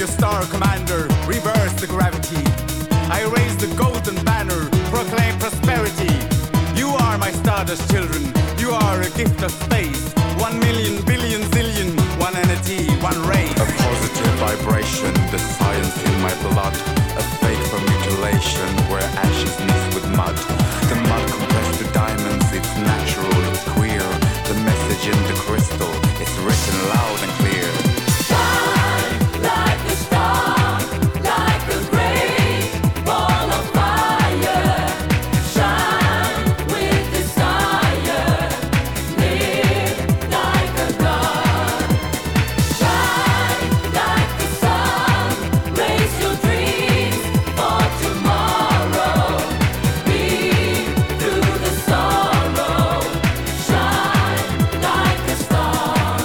your star commander, reverse the gravity. I raise the golden banner, proclaim prosperity. You are my stardust children, you are a gift of space. 1 million, billion, zillion, one entity, one race. A positive vibration, the science in my blood. A fate for mutilation, where ashes mix with mud. The mud compressed to diamonds, it's natural, it's queer. The message in the crystal, it's written loud and clear. Shine like a star, like a great ball of fire. Shine with desire, live like a god. Shine like the sun, raise your dreams for tomorrow. Be through the sorrow, shine like a star.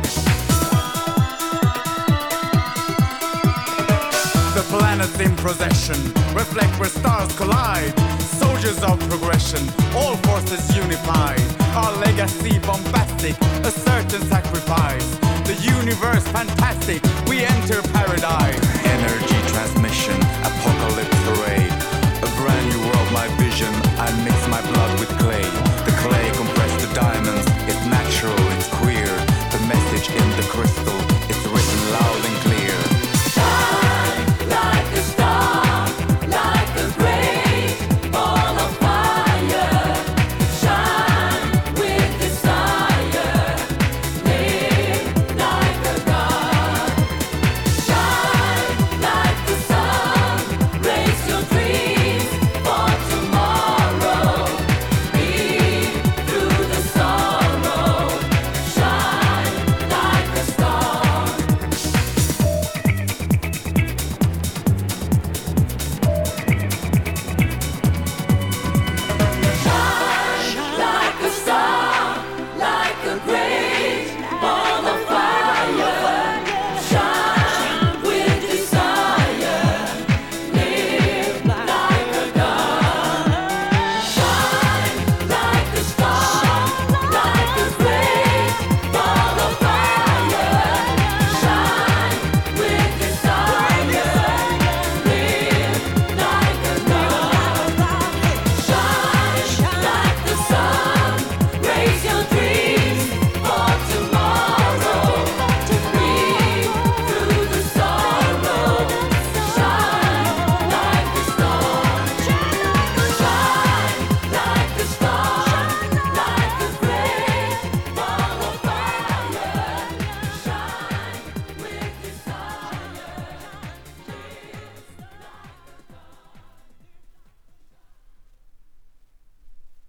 The planets in procession reflect where stars collide. Soldiers of progression, all forces unified. Our legacy bombastic, a certain sacrifice. The universe fantastic, we enter paradise. Energy transmission, apocalypse array. A brand new world, my vision. I mix my blood with clay. The clay compressed to diamonds. It's natural, it's queer. The message in the crystal, it's written loud and clear. Shine like a star, like a great ball of fire. Shine with desire, live like a god. Shine like the sun, raise your dreams for tomorrow. Be through the sorrow, shine like a star. Shine like a star, like a great